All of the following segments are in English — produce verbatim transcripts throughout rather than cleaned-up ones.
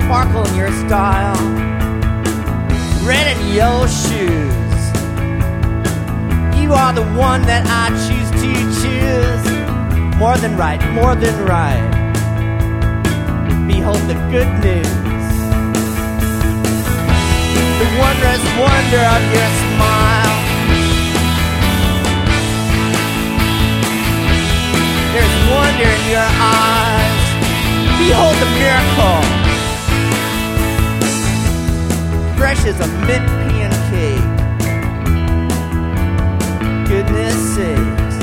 sparkle in your style. Red and yellow shoes. You are the one that I choose to choose. More than right, more than right. Behold the good news. The wondrous wonder of your smile. There's wonder in your eyes. Behold the miracle. Fresh as a mint pecan cake. Goodness sakes.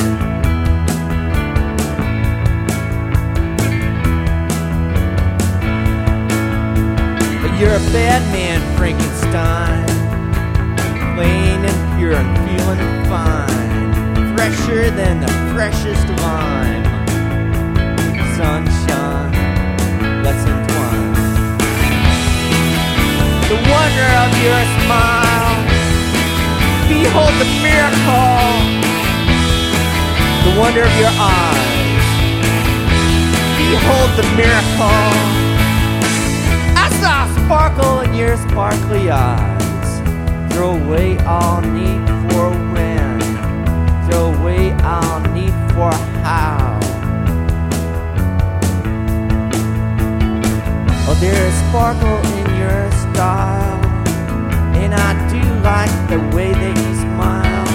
But you're a bad man, Frankenstein. Plain and pure and feeling fine. Fresher than the freshest vine. Sunshine, let's entwine. The wonder of your smile. Behold the miracle. The wonder of your eyes. Behold the miracle. I saw a sparkle in your sparkly eyes. Throw away all need for when. Throw away all need for how. Oh, there is sparkle in your style, and I do like the way that you smile.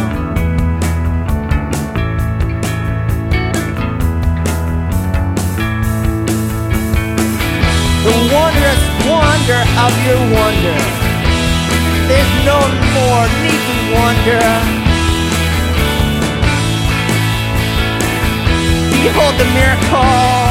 The wondrous wonder of your wonder. There's no more need to wonder. Behold the miracle.